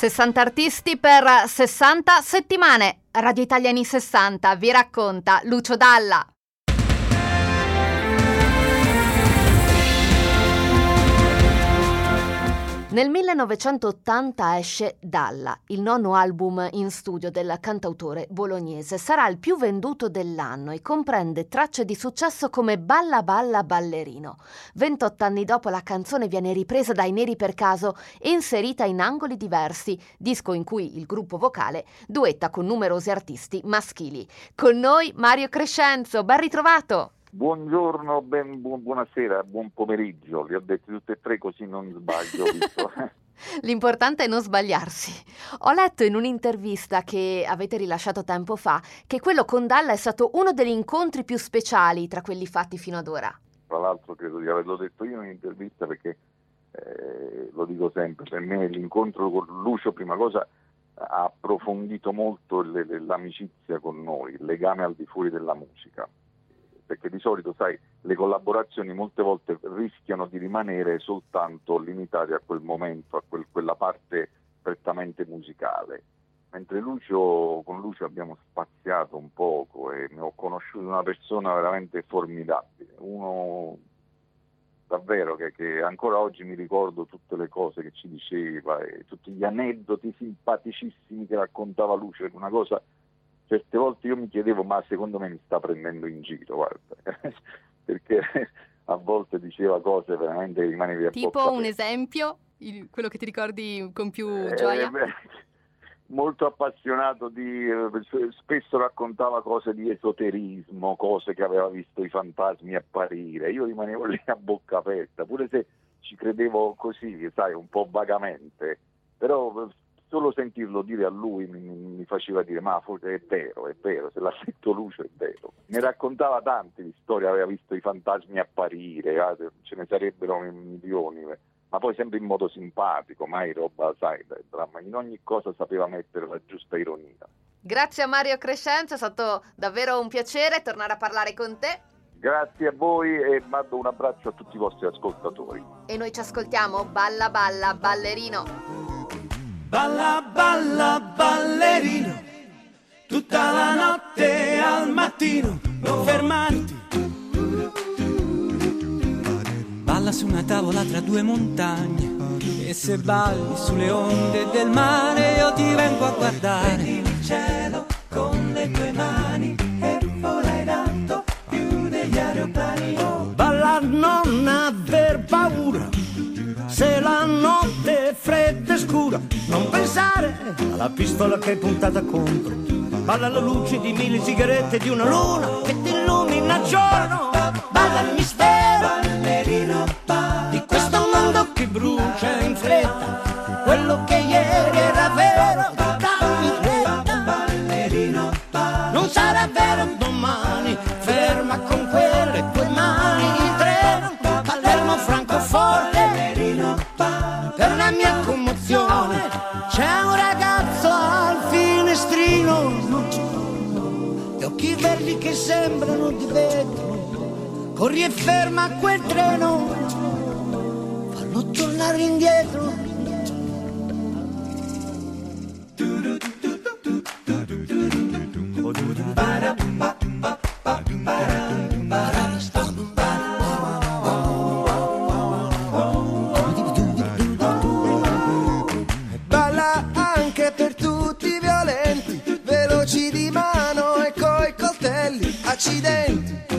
60 artisti per 60 settimane. Radio Italia anni 60 vi racconta Lucio Dalla. Nel 1980 esce Dalla, il nono album in studio del cantautore bolognese. Sarà il più venduto dell'anno e comprende tracce di successo come Balla Balla Ballerino. 28 anni dopo la canzone viene ripresa dai Neri per caso e inserita in angoli diversi, disco in cui il gruppo vocale duetta con numerosi artisti maschili. Con noi Mario Crescenzo, ben ritrovato! Buongiorno, buonasera, buon pomeriggio, li ho detti tutti e tre così non sbaglio. L'importante è non sbagliarsi. Ho letto in un'intervista che avete rilasciato tempo fa che quello con Dalla è stato uno degli incontri più speciali tra quelli fatti fino ad ora. Tra l'altro credo di averlo detto io in un'intervista perché lo dico sempre, per me l'incontro con Lucio prima cosa ha approfondito molto l'amicizia con noi, il legame al di fuori della musica. Perché di solito, sai, le collaborazioni molte volte rischiano di rimanere soltanto limitate a quel momento, a quella parte prettamente musicale. Mentre con Lucio abbiamo spaziato un poco e ne ho conosciuto una persona veramente formidabile, uno davvero che ancora oggi mi ricordo tutte le cose che ci diceva e tutti gli aneddoti simpaticissimi che raccontava Lucio, una cosa. Certe volte io mi chiedevo, ma secondo me mi sta prendendo in giro, guarda, perché a volte diceva cose veramente che rimanevi a bocca aperta. Tipo un esempio, quello che ti ricordi con più gioia? Molto appassionato spesso raccontava cose di esoterismo, cose che aveva visto i fantasmi apparire, io rimanevo lì a bocca aperta, pure se ci credevo così, sai, un po' vagamente, però solo sentirlo dire a lui mi faceva dire, ma forse è vero, se l'ha detto Lucio è vero. Ne raccontava tante di storie, aveva visto i fantasmi apparire, ce ne sarebbero milioni, ma poi sempre in modo simpatico, mai roba, sai, dramma. In ogni cosa sapeva mettere la giusta ironia. Grazie a Mario Crescenzo, è stato davvero un piacere tornare a parlare con te. Grazie a voi e mando un abbraccio a tutti i vostri ascoltatori. E noi ci ascoltiamo Balla Balla Ballerino. Balla, balla, ballerino, tutta la notte al mattino, non fermarti. Balla su una tavola tra due montagne, e se balli sulle onde del mare io ti vengo a guardare. Prendi il cielo con le tue mani e vola in alto più degli aeroplani. Balla, non aver paura, se la notte è fredda e scura, non pensare alla pistola che è puntata contro. Balla alla luce di 1000 sigarette di una luna che ti illumina il giorno. Balla il mistero ballerino, di questo mondo che brucia in fretta. Quello che ieri era vero, dammi retta. Ballerino, non sarà vero domani. Ferma con quelle tue mani il treno Palermo Francoforte. Per la mia commozione c'è un ragazzo al finestrino, gli occhi verdi che sembrano di vetro. Corri e ferma quel treno, fallo tornare indietro. Accidenti,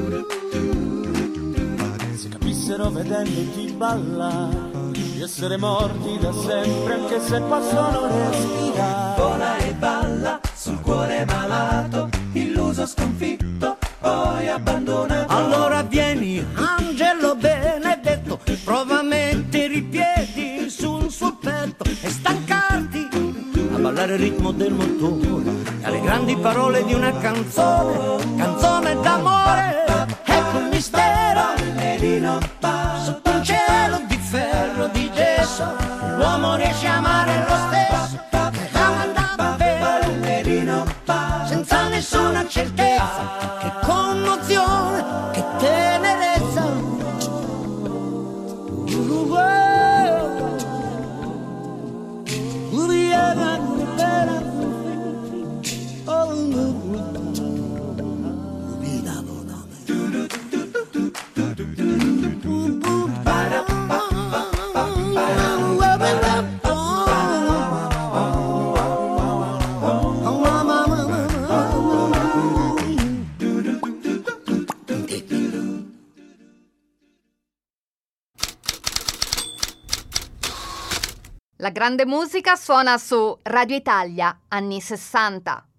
se capissero vedendoti ballare di essere morti da sempre anche se possono respirare. Vola e balla sul cuore malato, illuso, sconfitto, poi abbandonato. Allora vieni, angelo benedetto, prova a mettere i piedi sul suo petto e stancarti a ballare il ritmo del motore e alle grandi parole di una canzone d'amore. Ecco il mistero ballerino, sotto un cielo di ferro, di gesso, l'uomo riesce a amare lo stesso che ama davvero, senza nessuna certezza. Che commozione, che tenerezza. La grande musica suona su Radio Italia, anni 60.